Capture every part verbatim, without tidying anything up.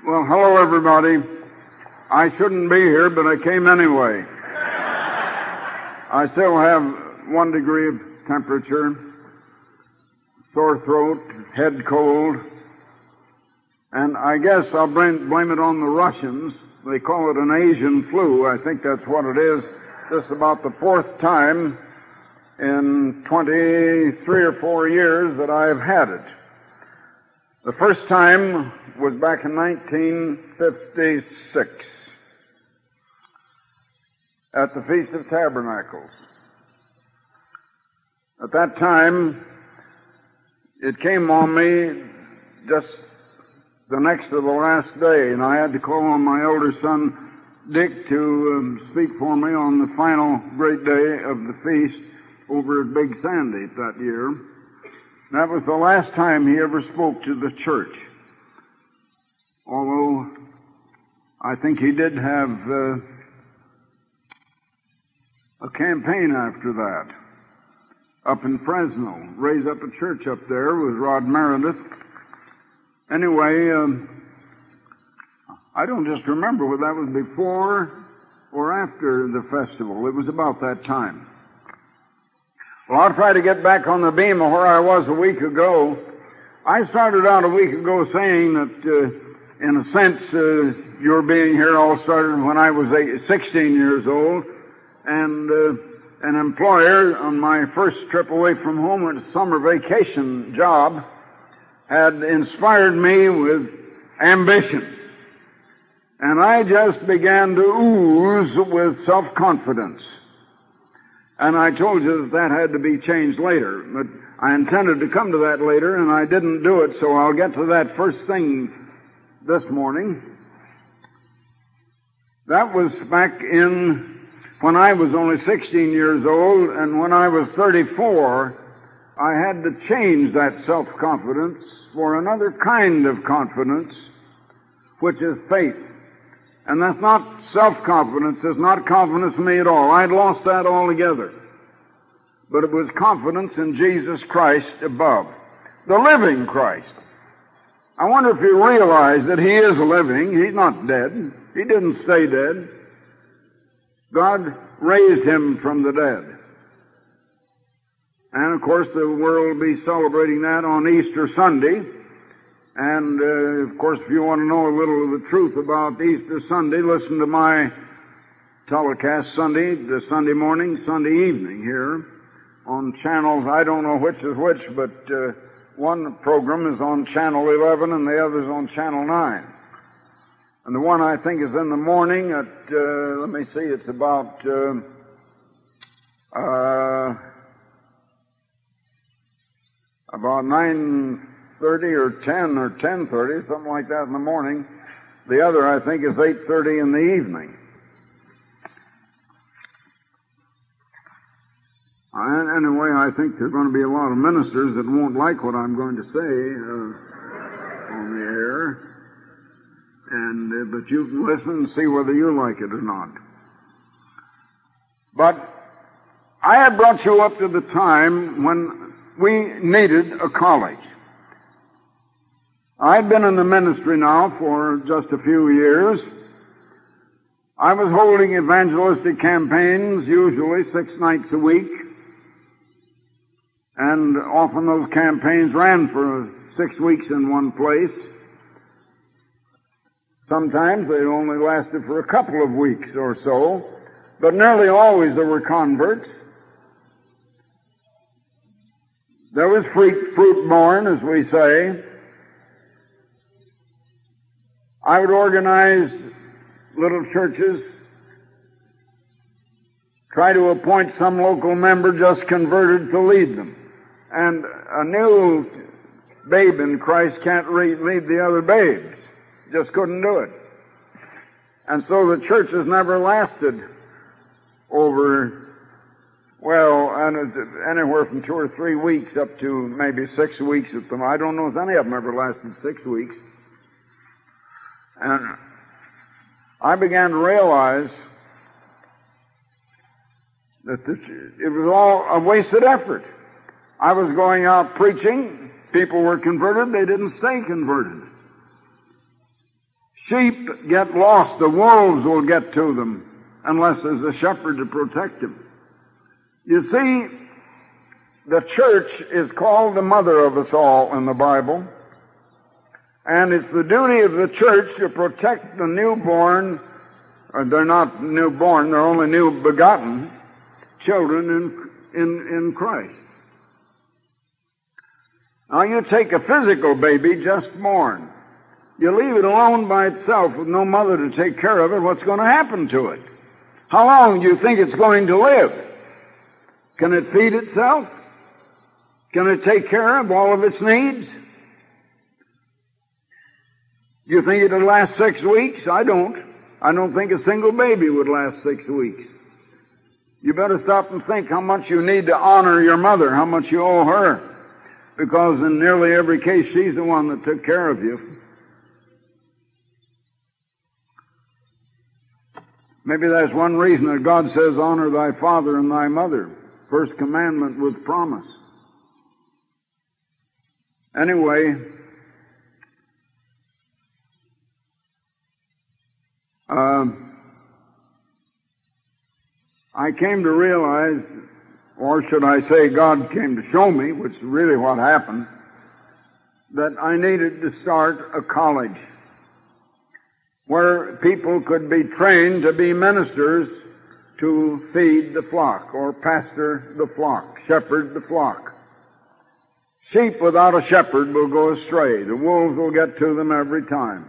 Well, hello, everybody. I shouldn't be here, but I came anyway. I still have one degree of temperature, sore throat, head cold, and I guess I'll blame, blame it on the Russians. They call it an Asian flu. I think that's what it is. This is about the fourth time in twenty-three or four years that I have had it. The first time was back in nineteen fifty-six at the Feast of Tabernacles. At that time, it came on me just the next to the last day, and I had to call on my older son, Dick, to um, speak for me on the final great day of the feast over at Big Sandy that year. That was the last time he ever spoke to the church. Although I think he did have uh, a campaign after that up in Fresno, raise up a church up there with Rod Meredith. Anyway, um, I don't just remember whether that was before or after the festival. It was about that time. Well, I'll try to get back on the beam of where I was a week ago. I started out a week ago saying that, uh, in a sense, uh, your being here all started when I was eight, sixteen years old, and uh, an employer on my first trip away from home, at a summer vacation job, had inspired me with ambition. And I just began to ooze with self-confidence. And I told you that that had to be changed later, but I intended to come to that later, and I didn't do it, so I'll get to that first thing this morning. That was back in when I was only sixteen years old, and when I was thirty-four, I had to change that self-confidence for another kind of confidence, which is faith. And that's not self-confidence. It's not confidence in me at all. I'd lost that altogether. But it was confidence in Jesus Christ above. The living Christ. I wonder if you realize that He is living. He's not dead. He didn't stay dead. God raised Him from the dead. And, of course, the world will be celebrating that on Easter Sunday. And, uh, of course, if you want to know a little of the truth about Easter Sunday, listen to my telecast Sunday, the Sunday morning, Sunday evening here on channels. I don't know which is which, but uh, one program is on Channel eleven and the other is on Channel nine. And the one I think is in the morning at, uh, let me see, it's about uh, uh, about nine thirty or ten or ten thirty, something like that in the morning. The other, I think, is eight thirty in the evening. I, anyway, I think there are going to be a lot of ministers that won't like what I'm going to say uh, on the air. And uh, but you can listen and see whether you like it or not. But I had brought you up to the time when we needed a college. I'd been in the ministry now for just a few years. I was holding evangelistic campaigns, usually six nights a week. And often those campaigns ran for six weeks in one place. Sometimes they only lasted for a couple of weeks or so. But nearly always there were converts. There was fruit, fruit born, as we say. I would organize little churches, try to appoint some local member just converted to lead them. And a new babe in Christ can't lead the other babes. Just couldn't do it. And so the church has never lasted over, well, anywhere from two or three weeks up to maybe six weeks at them. I don't know if any of them ever lasted six weeks. And I began to realize that this, it was all a wasted effort. I was going out preaching. People were converted. They didn't stay converted. Sheep get lost. The wolves will get to them unless there's a shepherd to protect them. You see, the church is called the mother of us all in the Bible, and it's the duty of the church to protect the newborn, or they're not newborn, they're only new begotten children in, in, in Christ. Now you take a physical baby just born. You leave it alone by itself with no mother to take care of it, what's going to happen to it? How long do you think it's going to live? Can it feed itself? Can it take care of all of its needs? Do you think it'll last six weeks? I don't. I don't think a single baby would last six weeks. You better stop and think how much you need to honor your mother, how much you owe her, because in nearly every case she's the one that took care of you. Maybe that's one reason that God says, honor thy father and thy mother. First commandment with promise. Anyway, uh, I came to realize, or should I say God came to show me, which is really what happened, that I needed to start a college where people could be trained to be ministers to feed the flock, or pastor the flock, shepherd the flock. Sheep without a shepherd will go astray. The wolves will get to them every time.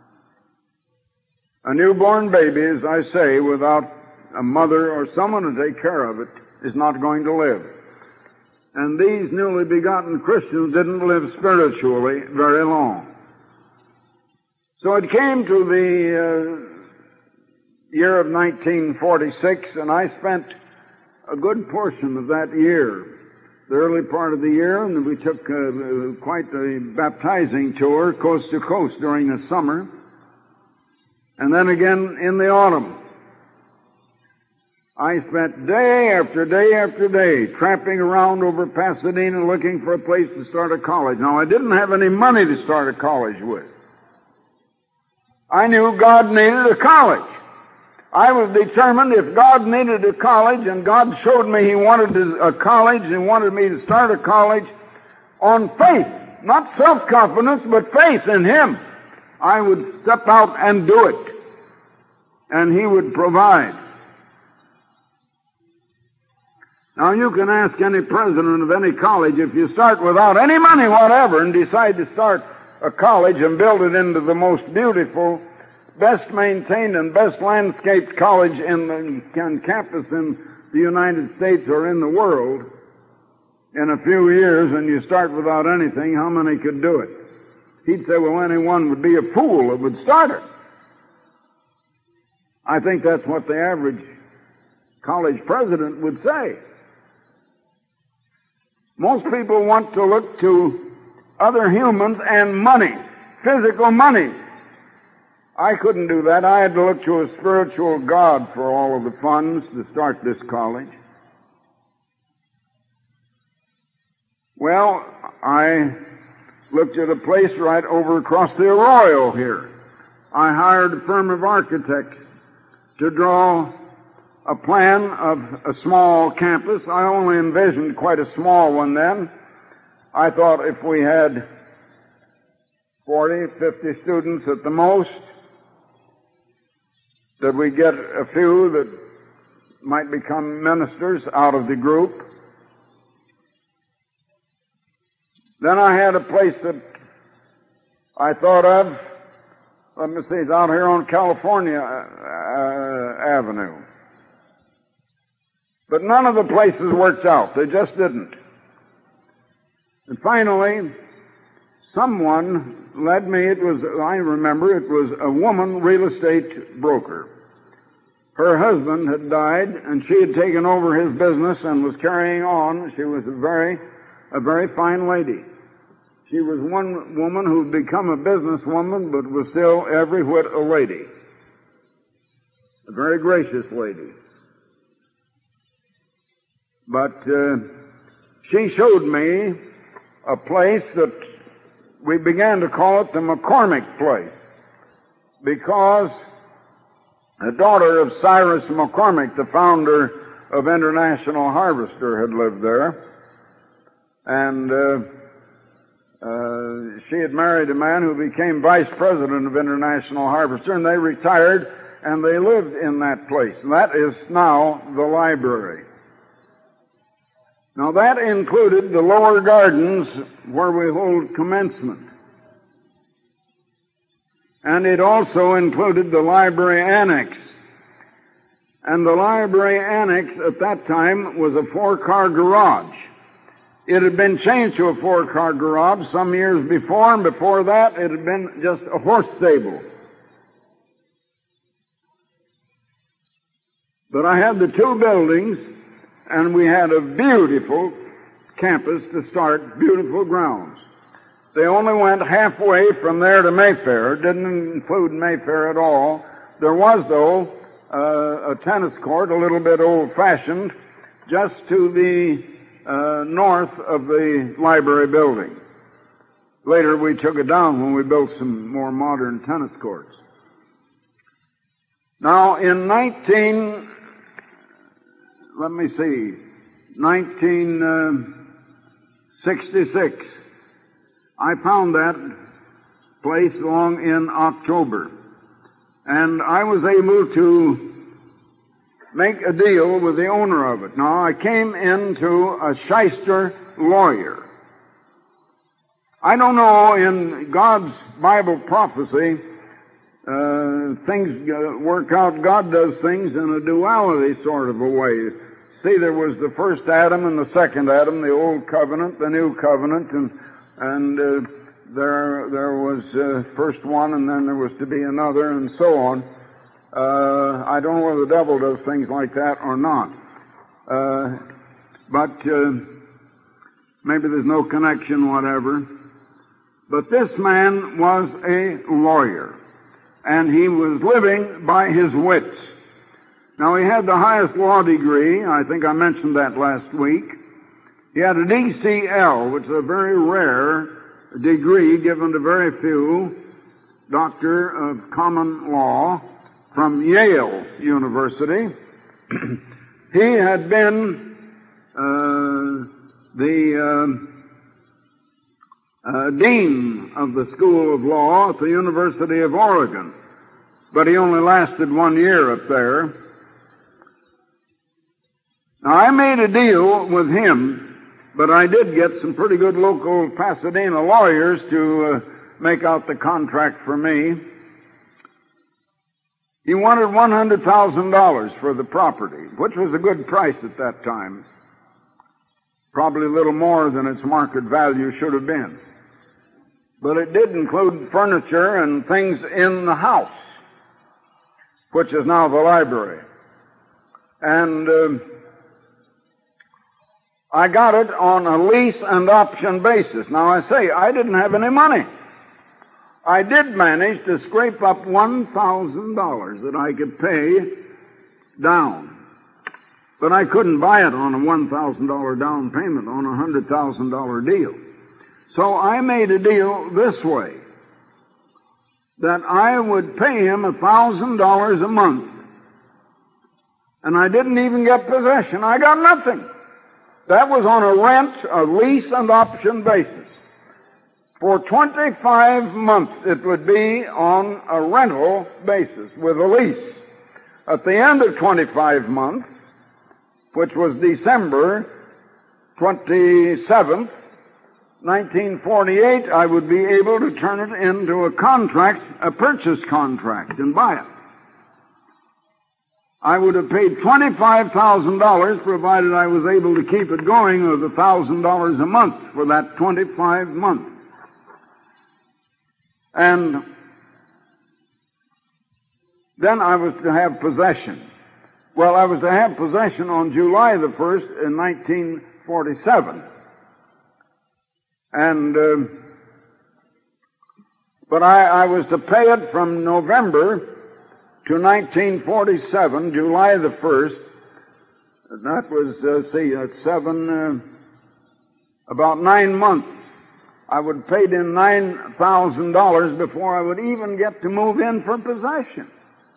A newborn baby, as I say, without a mother or someone to take care of it, is not going to live. And these newly begotten Christians didn't live spiritually very long. So it came to the uh, year of nineteen forty-six, and I spent a good portion of that year, the early part of the year, and we took uh, quite a baptizing tour coast to coast during the summer, and then again in the autumn. I spent day after day after day tramping around over Pasadena looking for a place to start a college. Now, I didn't have any money to start a college with. I knew God needed a college. I was determined if God needed a college, and God showed me He wanted a college and wanted me to start a college on faith, not self-confidence, but faith in Him, I would step out and do it, and He would provide. Now, you can ask any president of any college, if you start without any money whatever and decide to start a college and build it into the most beautiful, best maintained and best landscaped college in the in campus in the United States or in the world in a few years, and you start without anything, how many could do it? He'd say, well, anyone would be a fool that would start it. I think that's what the average college president would say. Most people want to look to other humans and money, physical money. I couldn't do that. I had to look to a spiritual God for all of the funds to start this college. Well, I looked at a place right over across the Arroyo here. I hired a firm of architects to draw a plan of a small campus. I only envisioned quite a small one then. I thought if we had forty, fifty students at the most, that we'd get a few that might become ministers out of the group. Then I had a place that I thought of, let me see, it's out here on California uh, Avenue. But none of the places worked out. They just didn't. And finally, someone led me, it was, I remember, it was a woman real estate broker. Her husband had died, and she had taken over his business and was carrying on. She was a very, a very fine lady. She was one woman who'd become a businesswoman, but was still every whit a lady. A very gracious lady. But uh, she showed me a place that we began to call it the McCormick place. because a daughter of Cyrus McCormick, the founder of International Harvester, had lived there. And uh, uh, she had married a man who became vice president of International Harvester, and they retired, and they lived in that place. And that is now the library. Now that included the lower gardens where we hold commencement. And it also included the library annex. And the library annex at that time was a four-car garage. It had been changed to a four-car garage some years before, and before that it had been just a horse stable. But I had the two buildings, and we had a beautiful campus to start, beautiful grounds. They only went halfway from there to Mayfair. Didn't include Mayfair at all. There was, though, uh, a tennis court, a little bit old-fashioned, just to the uh, north of the library building. Later, we took it down when we built some more modern tennis courts. Now, in nineteen, let me see, nineteen sixty-six, I found that place along in October, and I was able to make a deal with the owner of it. Now, I came into a shyster lawyer. I don't know, in God's Bible prophecy, uh, things uh, work out, God does things in a duality sort of a way. See, there was the first Adam and the second Adam, the old covenant, the new covenant, and And uh, there there was uh, first one, and then there was to be another, and so on. Uh, I don't know whether the devil does things like that or not. Uh, but uh, maybe there's no connection, whatever. But this man was a lawyer, and he was living by his wits. Now, he had the highest law degree. I think I mentioned that last week. He had a D C L, which is a very rare degree given to very few, Doctor of Common Law, from Yale University. He had been uh, the uh, uh, dean of the School of Law at the University of Oregon, but he only lasted one year up there. Now, I made a deal with him, but I did get some pretty good local Pasadena lawyers to uh, make out the contract for me. He wanted one hundred thousand dollars for the property, which was a good price at that time. Probably a little more than its market value should have been. But it did include furniture and things in the house, which is now the library. And uh, I got it on a lease and option basis. Now, I say, I didn't have any money. I did manage to scrape up one thousand dollars that I could pay down. But I couldn't buy it on a one thousand dollars down payment on a one hundred thousand dollars deal. So I made a deal this way, that I would pay him one thousand dollars a month. And I didn't even get possession. I got nothing. That was on a rent, a lease, and option basis. For twenty-five months, it would be on a rental basis with a lease. At the end of twenty-five months, which was December twenty-seventh, nineteen forty-eight, I would be able to turn it into a contract, a purchase contract, and buy it. I would have paid twenty-five thousand dollars, provided I was able to keep it going with one thousand dollars a month for that twenty-five months. And then I was to have possession. Well, I was to have possession on July the first in nineteen forty-seven. And, uh, but I, I was to pay it from November to nineteen forty-seven, July the first. That was, uh, see, that's seven, uh, about nine months. I would paid in nine thousand dollars before I would even get to move in for possession.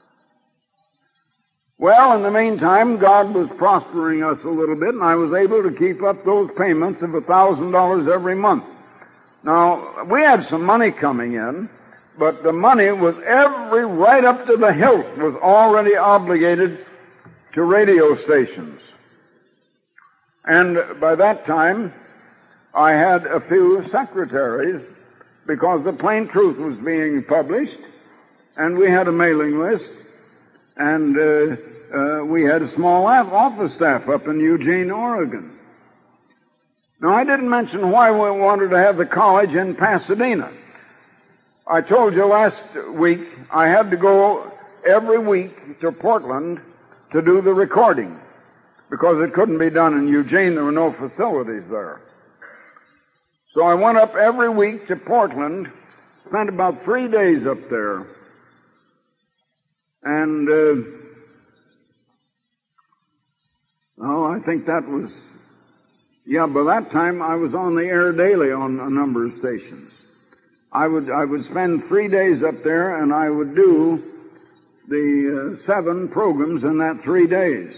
Well, in the meantime, God was prospering us a little bit, and I was able to keep up those payments of one thousand dollars every month. Now, we had some money coming in, but the money was every, right up to the hilt, was already obligated to radio stations. And by that time, I had a few secretaries, because the Plain Truth was being published, and we had a mailing list, and uh, uh, we had a small office staff up in Eugene, Oregon. Now, I didn't mention why we wanted to have the college in Pasadena. I told you last week I had to go every week to Portland to do the recording, because it couldn't be done in Eugene. There were no facilities there. So I went up every week to Portland, spent about three days up there, and uh, oh, I think that was, yeah, by that time I was on the air daily on a number of stations. I would I would spend three days up there, and I would do the uh, seven programs in that three days.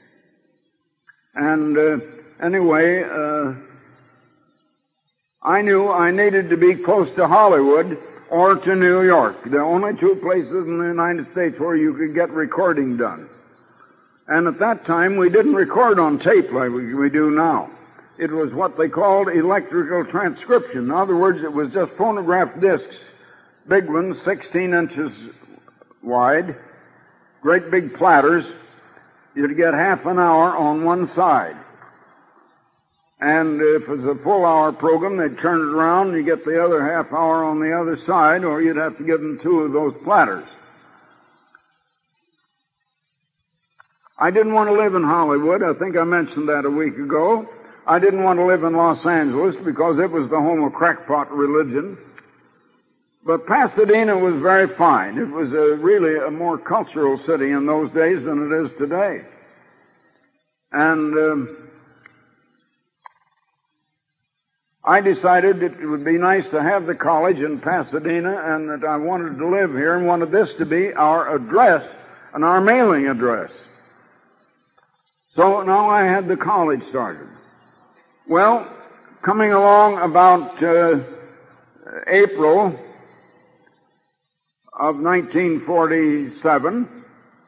And uh, anyway, uh, I knew I needed to be close to Hollywood or to New York, the only two places in the United States where you could get recording done. And at that time, we didn't record on tape like we, we do now. It was what they called electrical transcription. In other words, it was just phonograph discs, big ones, sixteen inches wide, great big platters. You'd get half an hour on one side. And if it was a full-hour program, they'd turn it around and you get the other half hour on the other side, or you'd have to give them two of those platters. I didn't want to live in Hollywood. I think I mentioned that a week ago. I didn't want to live in Los Angeles because it was the home of crackpot religion. But Pasadena was very fine. It was a, really a more cultural city in those days than it is today. And um, I decided it would be nice to have the college in Pasadena, and that I wanted to live here and wanted this to be our address and our mailing address. So now I had the college started. Well, coming along about uh, April of nineteen forty-seven,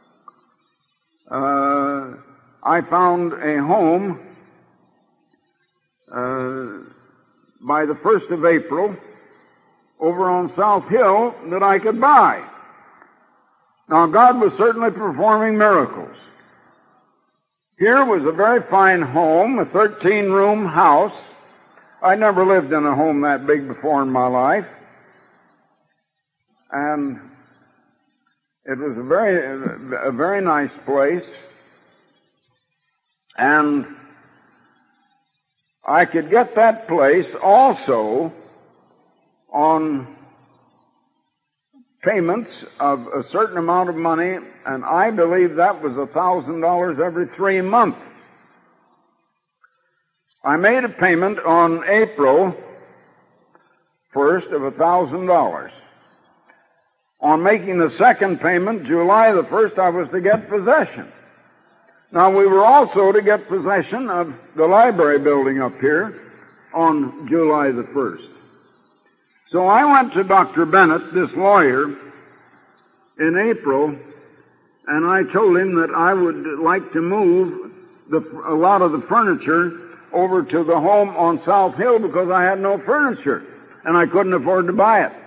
uh, I found a home uh, by the first of April over on South Hill that I could buy. Now, God was certainly performing miracles. Here was a very fine home, a thirteen-room house. I never lived in a home that big before in my life. And it was a very, a very nice place. And I could get that place also on payments of a certain amount of money, and I believe that was a thousand dollars every three months. I made a payment on April first of a thousand dollars. On making the second payment, July the first, I was to get possession. Now, we were also to get possession of the library building up here on July the first. So I went to Doctor Bennett, this lawyer, in April, and I told him that I would like to move the, a lot of the furniture over to the home on South Hill because I had no furniture, and I couldn't afford to buy it.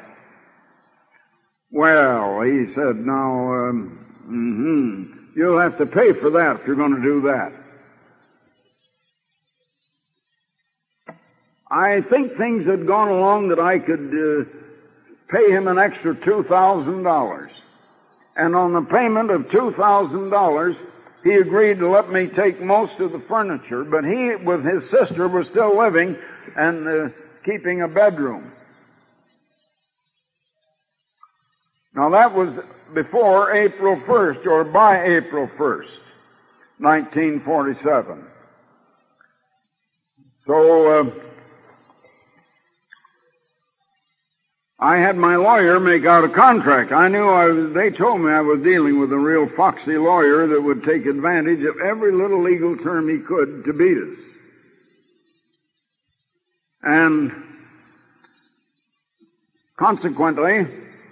Well, he said, now, um, mm-hmm, you'll have to pay for that if you're going to do that. I think things had gone along that I could uh, pay him an extra two thousand dollars. And on the payment of two thousand dollars, he agreed to let me take most of the furniture, but he, with his sister, was still living and uh, keeping a bedroom. Now, that was before April first, or by April first, nineteen forty-seven. So, uh, I had my lawyer make out a contract. I knew I was, they told me I was dealing with a real foxy lawyer that would take advantage of every little legal term he could to beat us. And consequently,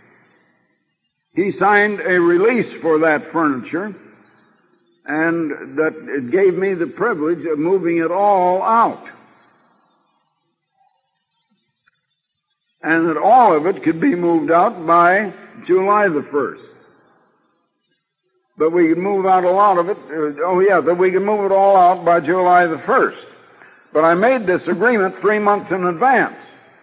he signed a release for that furniture, and that it gave me the privilege of moving it all out. And that all of it could be moved out by July the first. But we could move out a lot of it, uh, oh yeah, that we could move it all out by July the first. But I made this agreement three months in advance.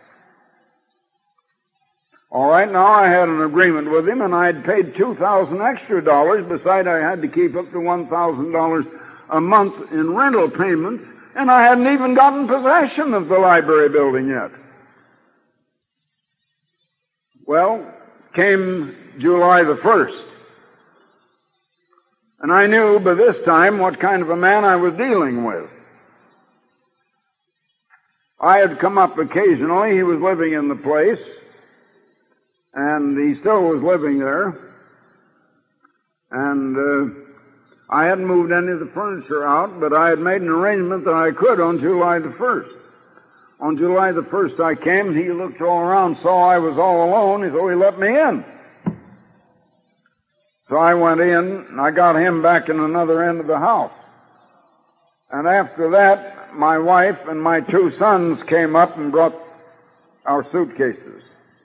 All right, now I had an agreement with him, and I had paid two thousand extra dollars, besides I had to keep up to one thousand dollars a month in rental payments, and I hadn't even gotten possession of the library building yet. Well, came July the first, and I knew by this time what kind of a man I was dealing with. I had come up occasionally. He was living in the place, and he still was living there, and uh, I hadn't moved any of the furniture out, but I had made an arrangement that I could on July the first. On July the first I came, and he looked all around, saw I was all alone, so he let me in. So I went in, and I got him back in another end of the house. And after that, my wife and my two sons came up and brought our suitcases.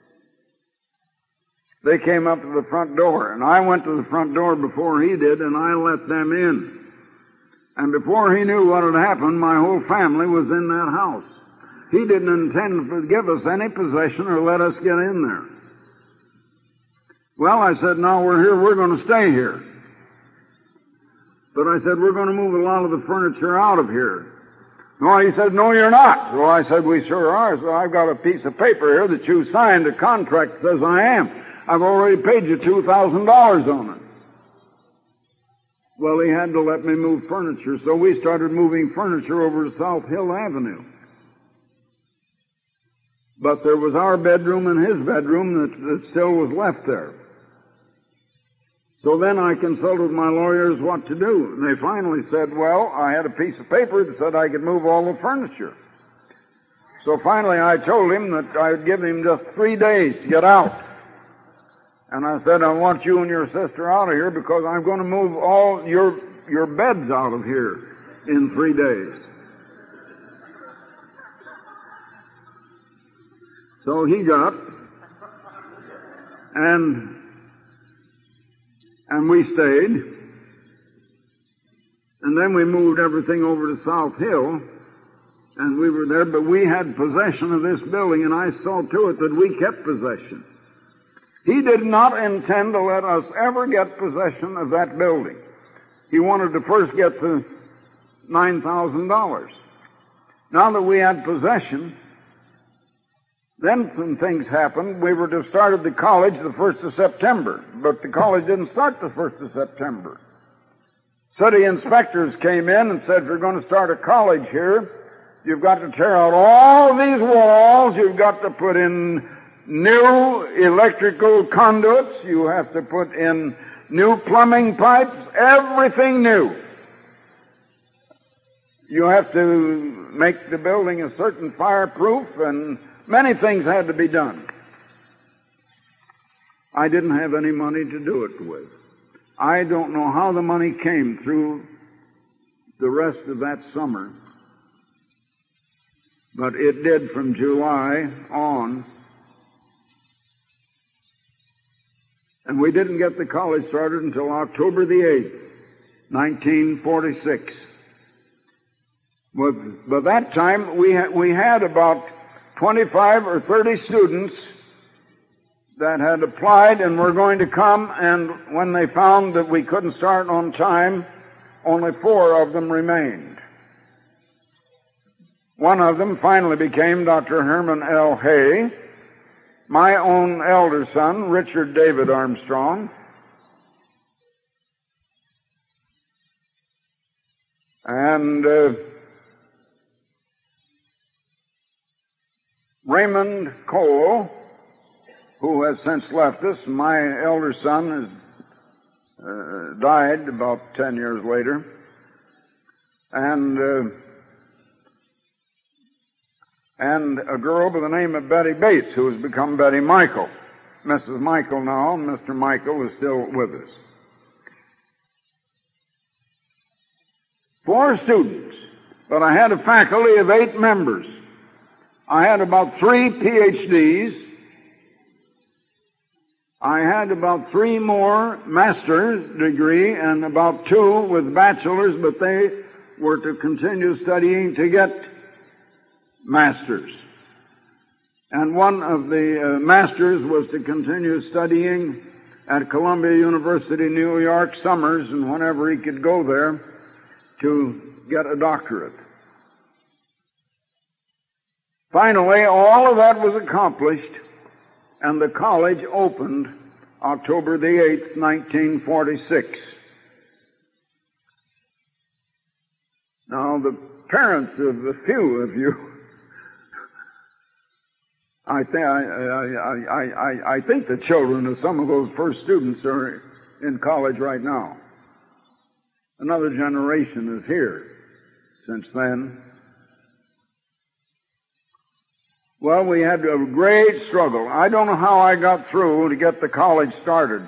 They came up to the front door, and I went to the front door before he did, and I let them in. And before he knew what had happened, my whole family was in that house. He didn't intend to give us any possession or let us get in there. Well, I said, now we're here, we're going to stay here. But I said, we're going to move a lot of the furniture out of here. No, he said, no, you're not. Well, I said, we sure are. So I've got a piece of paper here that you signed, a contract that says I am. I've already paid you two thousand dollars on it. Well, he had to let me move furniture, so we started moving furniture over to South Hill Avenue. But there was our bedroom and his bedroom that, that still was left there. So then I consulted my lawyers what to do. And they finally said, well, I had a piece of paper that said I could move all the furniture. So finally I told him that I would give him just three days to get out. And I said, I want you and your sister out of here because I'm going to move all your, your beds out of here in three days. So he got, and and we stayed, and then we moved everything over to South Hill, and we were there, but we had possession of this building, and I saw to it that we kept possession. He did not intend to let us ever get possession of that building. He wanted to first get the nine thousand dollars. Now that we had possession, then some things happened. We were to have started the college the first of September, but the college didn't start the first of September. City inspectors came in and said, if you're going to start a college here, you've got to tear out all these walls, you've got to put in new electrical conduits, you have to put in new plumbing pipes, everything new. You have to make the building a certain fireproof, and many things had to be done. I didn't have any money to do it with. I don't know how the money came through the rest of that summer, but it did from July on. And we didn't get the college started until October the eighth, nineteen forty-six. But by that time, we had, we had about twenty-five or thirty students that had applied and were going to come, and when they found that we couldn't start on time, only four of them remained. One of them finally became Doctor Herman L. Hay, my own elder son, Richard David Armstrong, and uh, Raymond Cole, who has since left us. My elder son has uh, died about ten years later. And uh, and a girl by the name of Betty Bates, who has become Betty Michael. Missus Michael now, and Mister Michael is still with us. Four students, but I had a faculty of eight members. I had about three P H Ds. I had about three more master's degree and about two with bachelor's, but they were to continue studying to get masters. And one of the uh, masters was to continue studying at Columbia University, New York, summers, and whenever he could go there to get a doctorate. Finally, all of that was accomplished, and the college opened October the eighth, nineteen forty-six. Now, the parents of a few of you, I, th- I, I, I, I, I think the children of some of those first students are in college right now. Another generation is here since then. Well, we had a great struggle. I don't know how I got through to get the college started.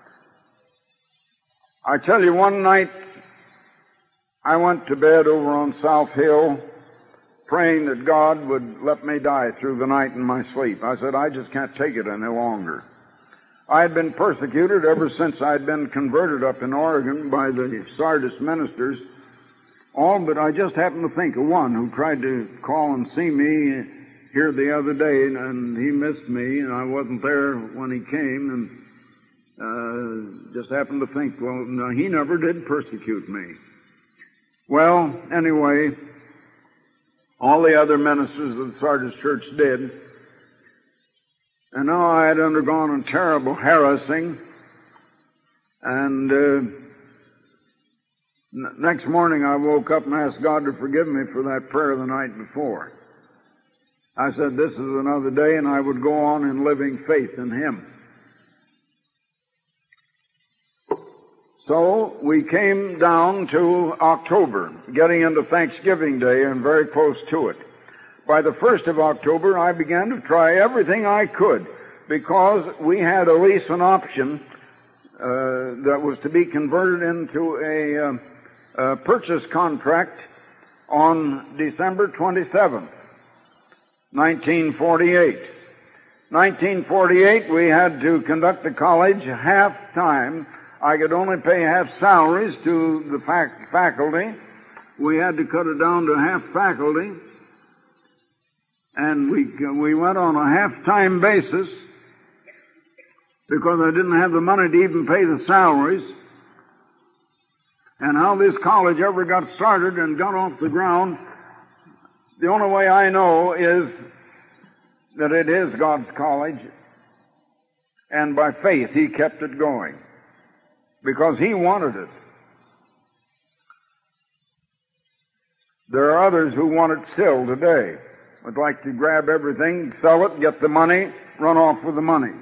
I tell you, one night I went to bed over on South Hill praying that God would let me die through the night in my sleep. I said, I just can't take it any longer. I had been persecuted ever since I had been converted up in Oregon by the Sardis ministers, all but I just happened to think of one who tried to call and see me here the other day, and he missed me, and I wasn't there when he came, and uh, just happened to think, well, no, he never did persecute me. Well, anyway, all the other ministers of the Sardis church did, and now I had undergone a terrible harassing, and uh, n- next morning I woke up and asked God to forgive me for that prayer the night before. I said, this is another day, and I would go on in living faith in Him. So we came down to October, getting into Thanksgiving Day and very close to it. By the first of October, I began to try everything I could, because we had a lease and option uh, that was to be converted into a, uh, a purchase contract on December twenty-seventh. nineteen forty-eight. nineteen forty-eight, we had to conduct the college half-time. I could only pay half salaries to the fac- faculty. We had to cut it down to half faculty. And we we went on a half-time basis because I didn't have the money to even pay the salaries. And how this college ever got started and got off the ground, the only way I know is that it is God's college, and by faith He kept it going, because He wanted it. There are others who want it still today, would like to grab everything, sell it, get the money, run off with the money.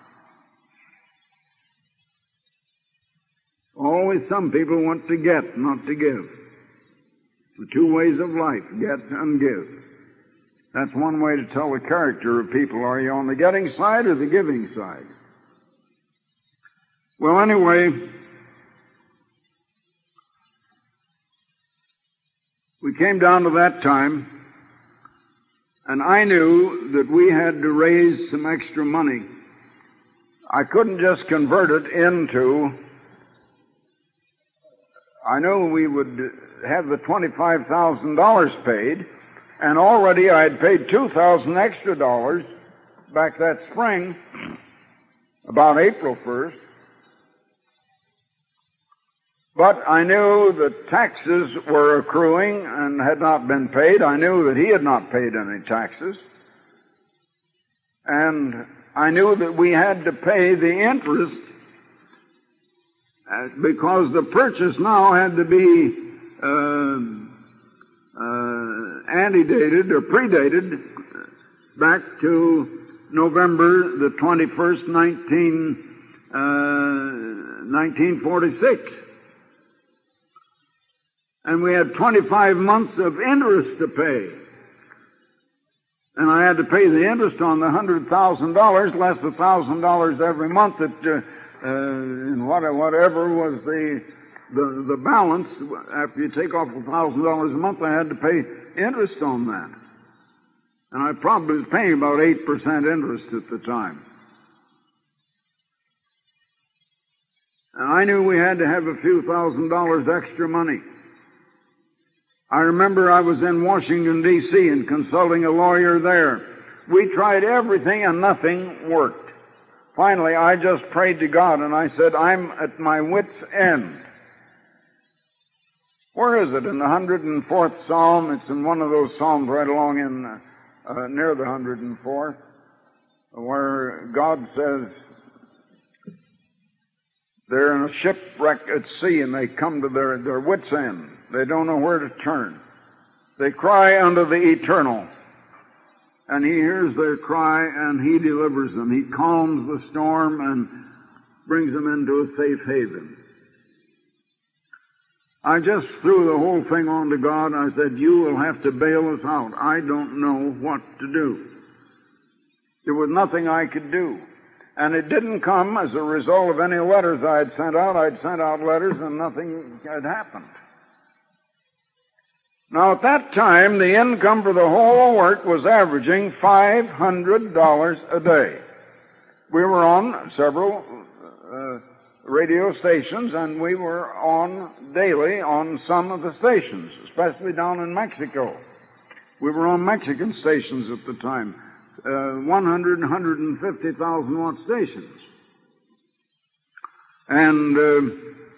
Always some people want to get, not to give. The two ways of life, get and give. That's one way to tell the character of people. Are you on the getting side or the giving side? Well, anyway, we came down to that time, and I knew that we had to raise some extra money. I couldn't just convert it into, I knew we would have the twenty-five thousand dollars paid, and already I had paid two thousand extra dollars back that spring, about April first. But I knew that taxes were accruing and had not been paid. I knew that he had not paid any taxes. And I knew that we had to pay the interest because the purchase now had to be uh, uh, antedated or predated back to November the twenty-first, nineteen, uh, nineteen forty-six. And we had twenty-five months of interest to pay. And I had to pay the interest on the one hundred thousand dollars, less one thousand dollars every month that, uh, uh, in whatever was the, the, the balance. After you take off one thousand dollars a month, I had to pay interest on that. And I probably was paying about eight percent interest at the time. And I knew we had to have a few thousand dollars extra money. I remember I was in Washington, D C and consulting a lawyer there. We tried everything and nothing worked. Finally, I just prayed to God and I said, I'm at my wit's end. Where is it? In the one hundred fourth Psalm. It's in one of those Psalms right along in, uh, uh, near the one hundred fourth, where God says, they're in a shipwreck at sea and they come to their, their wit's end. They don't know where to turn. They cry unto the Eternal, and He hears their cry and He delivers them. He calms the storm and brings them into a safe haven. I just threw the whole thing on to God. I said, you will have to bail us out. I don't know what to do. There was nothing I could do. And it didn't come as a result of any letters I had sent out. I'd sent out letters and nothing had happened. Now, at that time, the income for the whole work was averaging five hundred dollars a day. We were on several uh, radio stations, and we were on daily on some of the stations, especially down in Mexico. We were on Mexican stations at the time, uh, one hundred and one hundred fifty thousand watt stations. And uh,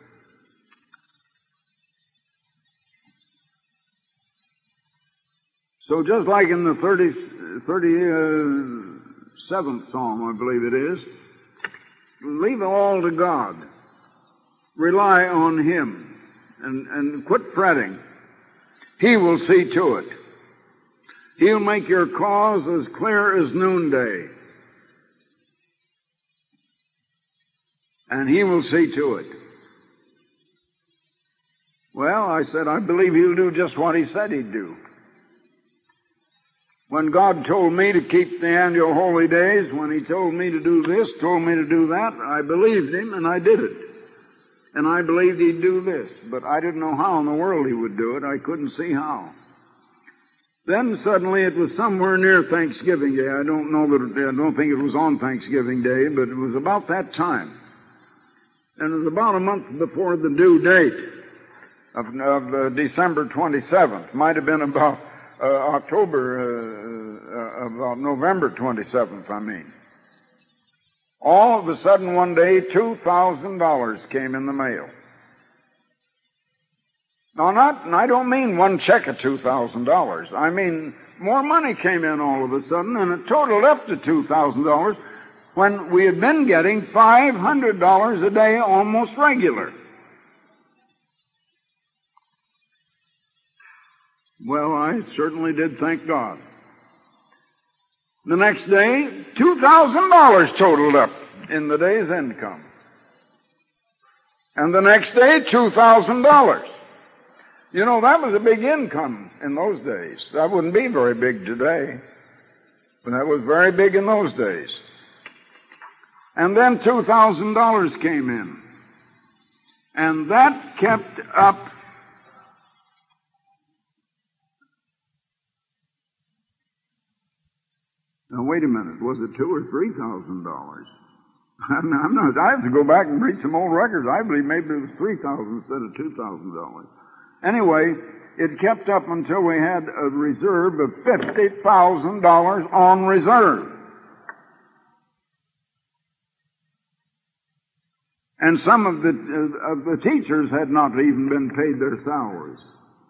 So just like in the thirty-seventh Psalm, I believe it is, leave it all to God. Rely on Him and, and quit fretting. He will see to it. He'll make your cause as clear as noonday. And He will see to it. Well, I said, I believe He'll do just what He said He'd do. When God told me to keep the annual holy days, when He told me to do this, told me to do that, I believed Him and I did it. And I believed He'd do this, but I didn't know how in the world He would do it. I couldn't see how. Then suddenly it was somewhere near Thanksgiving Day. I don't know that, I don't think it was on Thanksgiving Day, but it was about that time. And it was about a month before the due date of, of uh, December twenty-seventh. Might have been about Uh, October, uh, uh, about November twenty-seventh, I mean. All of a sudden one day, two thousand dollars came in the mail. Now, not, and I don't mean one check of two thousand dollars. I mean, more money came in all of a sudden, and it totaled up to two thousand dollars when we had been getting five hundred dollars a day almost regular. Well, I certainly did thank God. The next day, two thousand dollars totaled up in the day's income. And the next day, two thousand dollars. You know, that was a big income in those days. That wouldn't be very big today, but that was very big in those days. And then two thousand dollars came in. And that kept up. Now, wait a minute. Was it two or three thousand dollars? I'm not, I'm not, I have to go back and read some old records. I believe maybe it was three thousand instead of two thousand dollars. Anyway, it kept up until we had a reserve of fifty thousand dollars on reserve. And some of the, uh, of the teachers had not even been paid their salaries.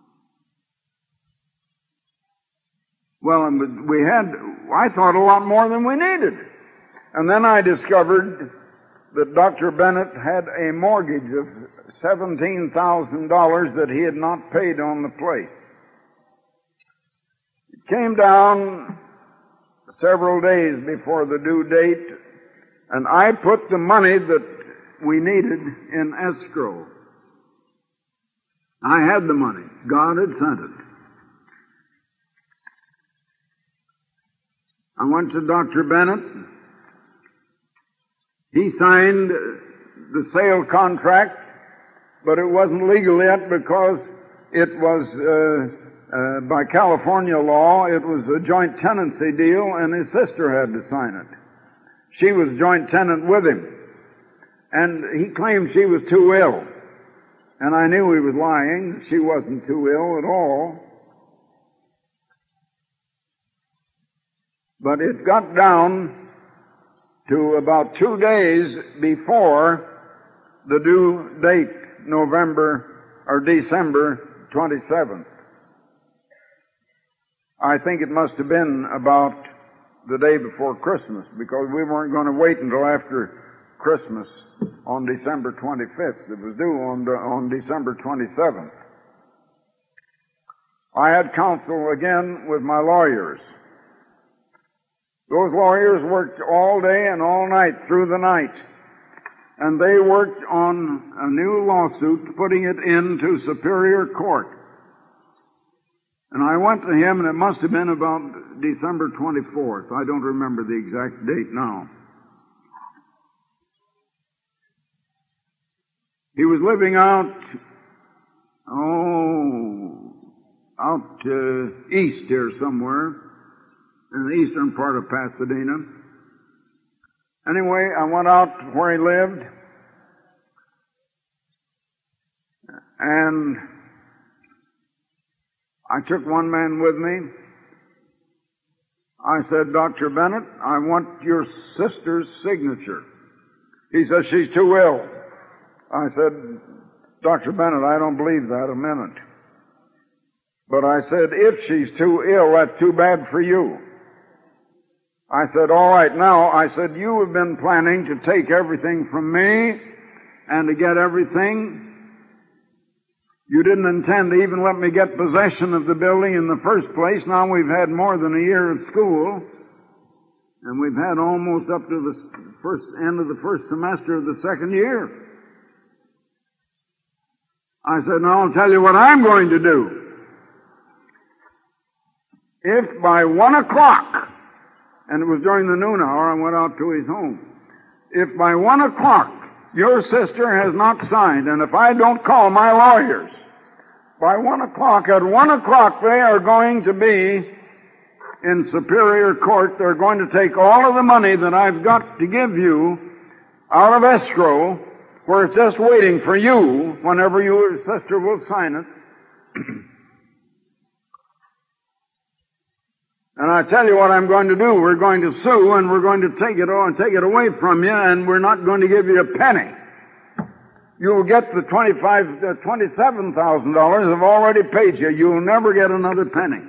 Well, and we had, I thought, a lot more than we needed. And then I discovered that Doctor Bennett had a mortgage of seventeen thousand dollars that he had not paid on the place. It came down several days before the due date, and I put the money that we needed in escrow. I had the money. God had sent it. I went to Doctor Bennett. He signed the sale contract, but it wasn't legal yet because it was, uh, uh, by California law, it was a joint tenancy deal, and his sister had to sign it. She was joint tenant with him, and he claimed she was too ill. And I knew he was lying. She wasn't too ill at all. But it got down to about two days before the due date, November or December twenty-seventh. I think it must have been about the day before Christmas, because we weren't going to wait until after Christmas on December twenty-fifth. It was due on, on December twenty-seventh. I had counsel again with my lawyers. Those lawyers worked all day and all night through the night, and they worked on a new lawsuit, putting it into Superior Court. And I went to him, and it must have been about December twenty-fourth. I don't remember the exact date now. He was living out, oh, out uh, east here somewhere, in the eastern part of Pasadena. Anyway, I went out where he lived, and I took one man with me. I said, Doctor Bennett, I want your sister's signature. He says, she's too ill. I said, Doctor Bennett, I don't believe that a minute. But I said, if she's too ill, that's too bad for you. I said, all right, now, I said, you have been planning to take everything from me and to get everything. You didn't intend to even let me get possession of the building in the first place. Now we've had more than a year at school, and we've had almost up to the first end of the first semester of the second year. I said, now I'll tell you what I'm going to do. If by one o'clock, and it was during the noon hour, I went out to his home. If by one o'clock your sister has not signed, and if I don't call my lawyers, by one o'clock, at one o'clock they are going to be in Superior Court. They're going to take all of the money that I've got to give you out of escrow, where it's just waiting for you whenever your sister will sign it. And I tell you what I'm going to do. We're going to sue, and we're going to take it all and take it away from you, and we're not going to give you a penny. You'll get the twenty-five, uh, twenty-seven thousand dollars I've already paid you. You'll never get another penny.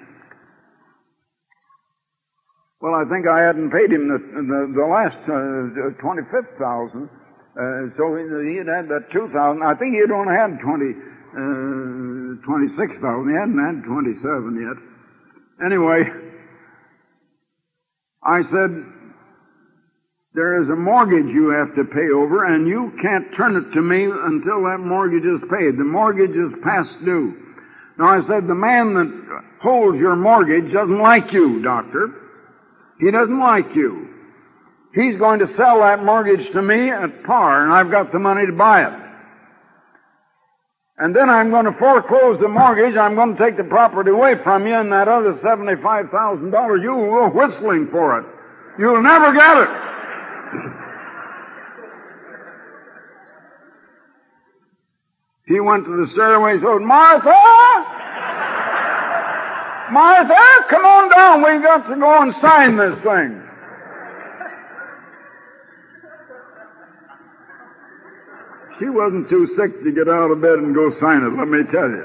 Well, I think I hadn't paid him the the, the last uh, twenty-fifth thousand, uh, so he had had that two thousand. I think he had only had twenty, uh, twenty-six thousand. He hadn't had twenty-seven yet. Anyway, I said, there is a mortgage you have to pay over, and you can't turn it to me until that mortgage is paid. The mortgage is past due. Now, I said, the man that holds your mortgage doesn't like you, doctor. He doesn't like you. He's going to sell that mortgage to me at par, and I've got the money to buy it. And then I'm going to foreclose the mortgage. I'm going to take the property away from you, and that other seventy-five thousand dollars, you will go whistling for it. You'll never get it. He went to the stairway and said, Martha! Martha, come on down. We've got to go and sign this thing. She wasn't too sick to get out of bed and go sign it, let me tell you.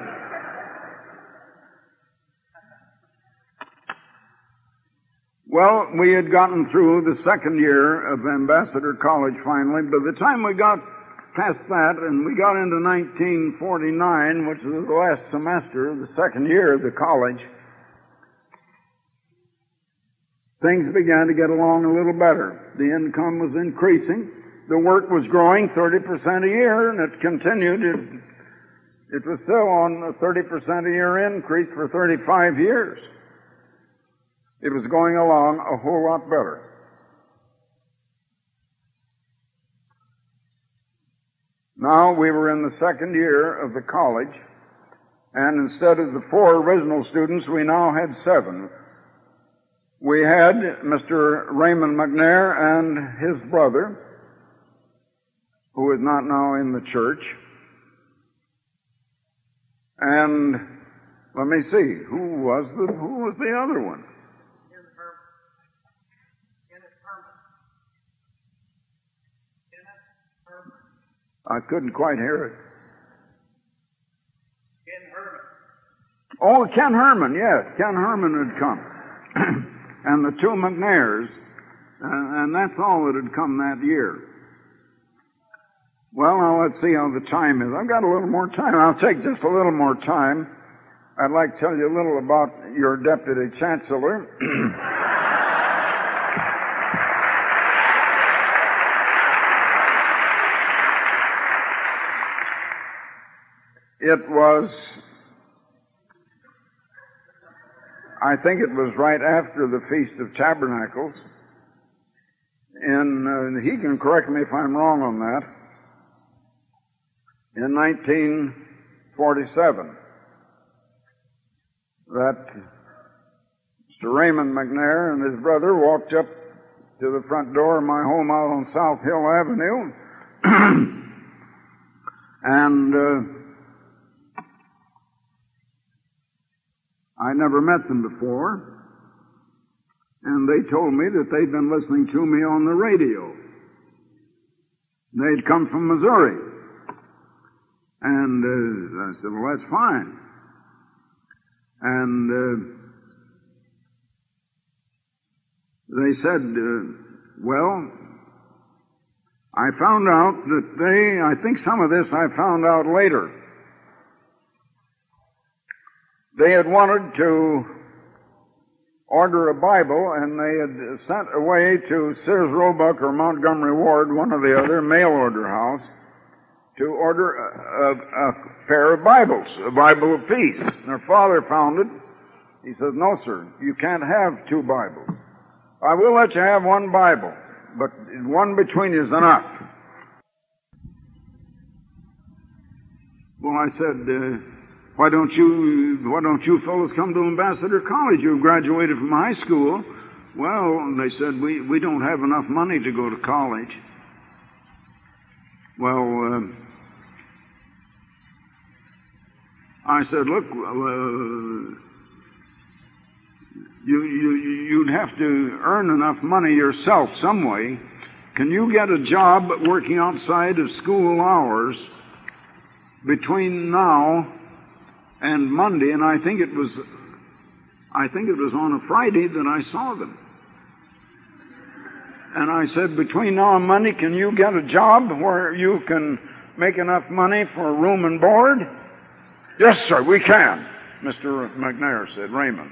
Well, we had gotten through the second year of Ambassador College finally. By the time we got past that and we got into nineteen forty-nine, which was the last semester of the second year of the college, things began to get along a little better. The income was increasing. The work was growing thirty percent a year, and it continued. It, it was still on a thirty percent a year increase for thirty-five years. It was going along a whole lot better. Now we were in the second year of the college, and instead of the four original students, we now had seven. We had Mister Raymond McNair and his brother, who is not now in the church. And let me see, who was the who was the other one? I couldn't quite hear it. Ken Herman. Oh, Ken Herman, yes. Ken Herman had come. And the two McNairs. And, and that's all that had come that year. Well, now let's see how the time is. I've got a little more time. I'll take just a little more time. I'd like to tell you a little about your Deputy Chancellor. It was, I think it was right after the Feast of Tabernacles. And uh, he can correct me if I'm wrong on that. In nineteen forty-seven, that Mister Raymond McNair and his brother walked up to the front door of my home out on South Hill Avenue, and uh, I never met them before, and they told me that they'd been listening to me on the radio. They'd come from Missouri. And uh, I said, well, that's fine. And uh, they said, uh, well, I found out that they, I think some of this I found out later. They had wanted to order a Bible, and they had sent away to Sears Roebuck or Montgomery Ward, one or the other, mail order house, to order a, a, a pair of Bibles, a Bible of peace. And their father found it. He says, no, sir, you can't have two Bibles. I will let you have one Bible, but one between you is enough. Well, I said, uh, why don't you, why don't you fellows come to Ambassador College? You've graduated from high school. Well, they said, we, we don't have enough money to go to college. Well, uh, I said, look, uh, you, you, you'd have to earn enough money yourself some way. Can you get a job working outside of school hours between now and Monday? And I think it was, I think it was on a Friday that I saw them. And I said, between now and Monday, can you get a job where you can make enough money for room and board? Yes, sir, we can, Mister McNair said, Raymond.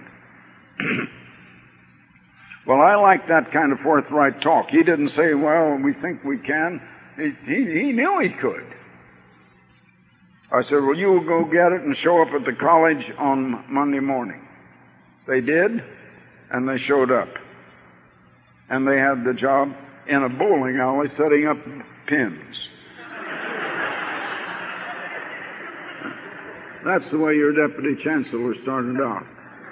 Well, I like that kind of forthright talk. He didn't say, well, we think we can. He, he, he knew he could. I said, well, you go get it and show up at the college on Monday morning. They did, and they showed up. And they had the job in a bowling alley setting up pins. That's the way your Deputy Chancellor started out.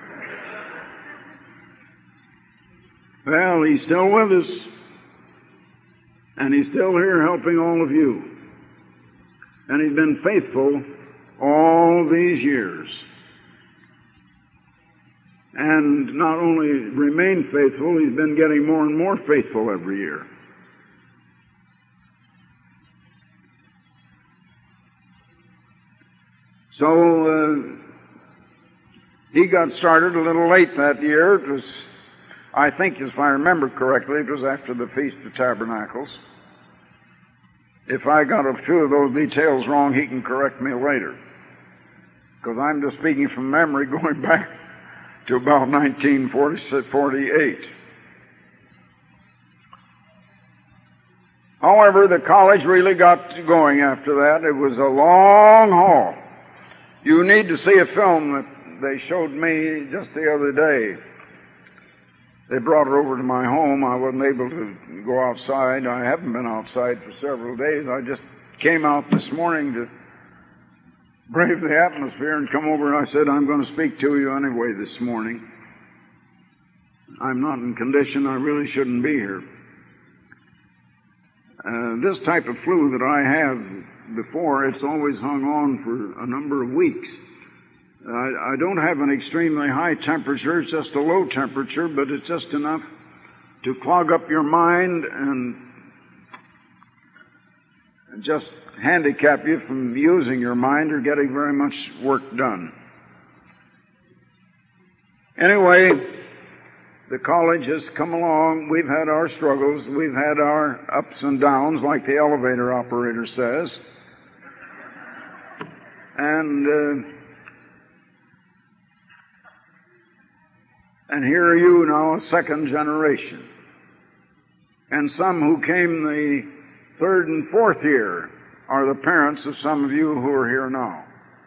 Well, he's still with us. And he's still here helping all of you. And he's been faithful all these years. And not only remained faithful, he's been getting more and more faithful every year. So, uh, he got started a little late that year. It was, I think, if I remember correctly, it was after the Feast of Tabernacles. If I got a few of those details wrong, he can correct me later. Because I'm just speaking from memory going back to about nineteen forty-eight. However, the college really got going after that. It was a long haul. You need to see a film that they showed me just the other day. They brought it over to my home. I wasn't able to go outside. I haven't been outside for several days. I just came out this morning to brave the atmosphere and come over, and I said, I'm going to speak to you anyway this morning. I'm not in condition. I really shouldn't be here. Uh, this type of flu that I have before, it's always hung on for a number of weeks. I, I don't have an extremely high temperature. It's just a low temperature, but it's just enough to clog up your mind and just handicap you from using your mind or getting very much work done. Anyway, the college has come along. We've had our struggles. We've had our ups and downs, like the elevator operator says. And uh, and here are you now, a second generation. And some who came the third and fourth year are the parents of some of you who are here now.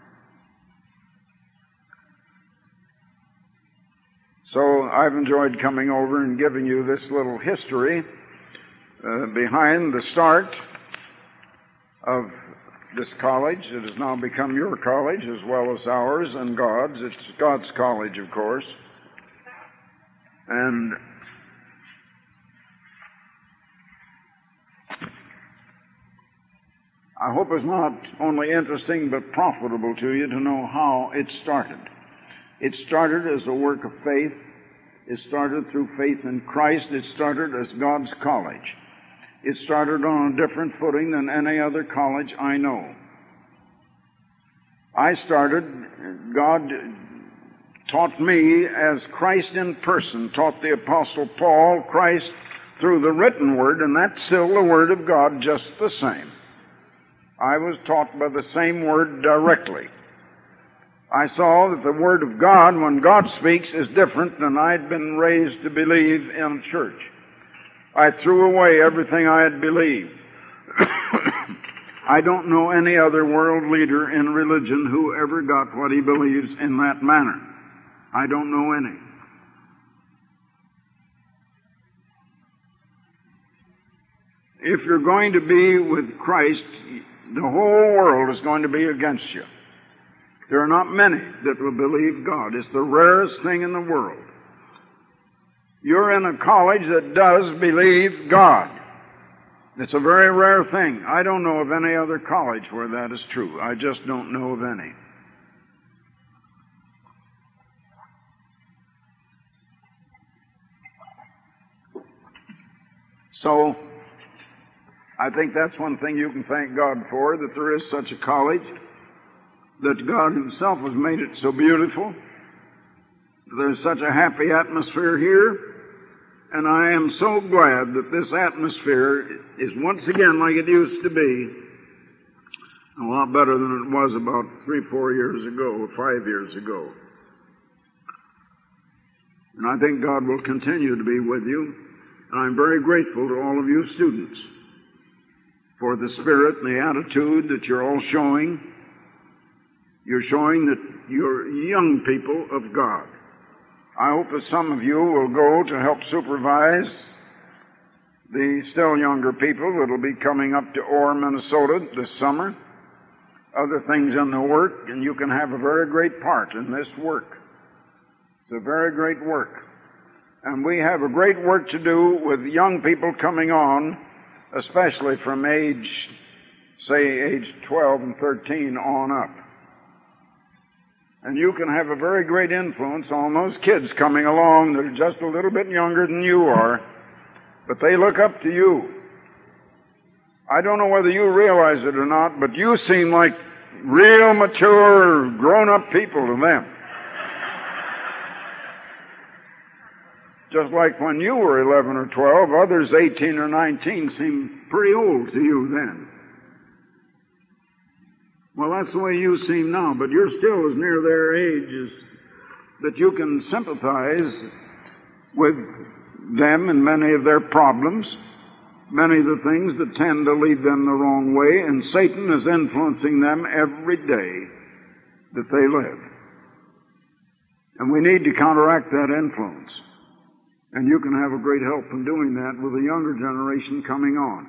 So I've enjoyed coming over and giving you this little history uh, behind the start of this college. It has now become your college as well as ours and God's. It's God's college, of course. And I hope it's not only interesting but profitable to you to know how it started. It started as a work of faith. It started through faith in Christ. It started as God's college. It started on a different footing than any other college I know. I started, God taught me as Christ in person taught the Apostle Paul, Christ through the written word, and that's still the Word of God just the same. I was taught by the same Word directly. I saw that the Word of God, when God speaks, is different than I'd been raised to believe in church. I threw away everything I had believed. I don't know any other world leader in religion who ever got what he believes in that manner. I don't know any. If you're going to be with Christ, the whole world is going to be against you. There are not many that will believe God. It's the rarest thing in the world. You're in a college that does believe God. It's a very rare thing. I don't know of any other college where that is true. I just don't know of any. So, I think that's one thing you can thank God for, that there is such a college, that God Himself has made it so beautiful. There's such a happy atmosphere here, and I am so glad that this atmosphere is once again like it used to be, a lot better than it was about three, four years ago, or five years ago. And I think God will continue to be with you, and I'm very grateful to all of you students for the spirit and the attitude that you're all showing. You're showing that you're young people of God. I hope that some of you will go to help supervise the still younger people that will be coming up to Orr, Minnesota this summer. Other things in the work, and you can have a very great part in this work. It's a very great work. And we have a great work to do with young people coming on, especially from age, say, age twelve and thirteen on up. And you can have a very great influence on those kids coming along that are just a little bit younger than you are, but they look up to you. I don't know whether you realize it or not, but you seem like real mature, grown-up people to them. Just like when you were eleven or twelve, others eighteen or nineteen seemed pretty old to you then. Well, that's the way you seem now, but you're still as near their age as that you can sympathize with them and many of their problems. many of the things that tend to lead them the wrong way, and Satan is influencing them every day that they live. And we need to counteract that influence. And you can have a great help in doing that with the younger generation coming on.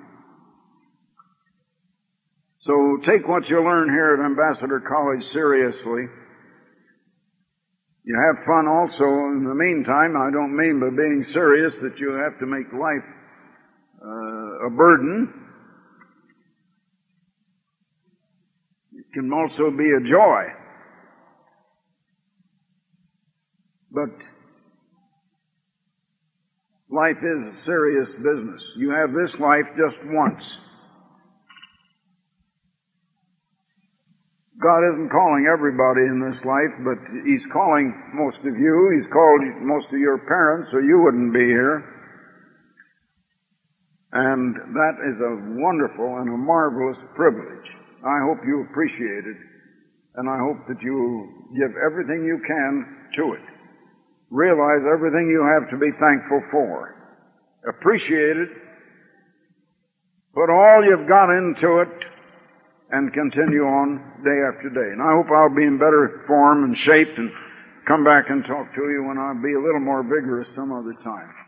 So take what you learn here at Ambassador College seriously. You have fun also in the meantime. I don't mean by being serious that you have to make life uh, a burden. It can also be a joy. But life is a serious business. You have this life just once. God isn't calling everybody in this life, but He's calling most of you. He's called most of your parents, or you wouldn't be here. And that is a wonderful and a marvelous privilege. I hope you appreciate it, and I hope that you give everything you can to it. Realize everything you have to be thankful for. Appreciate it. Put all you've got into it, and continue on day after day. And I hope I'll be in better form and shape and come back and talk to you when I'll be a little more vigorous some other time.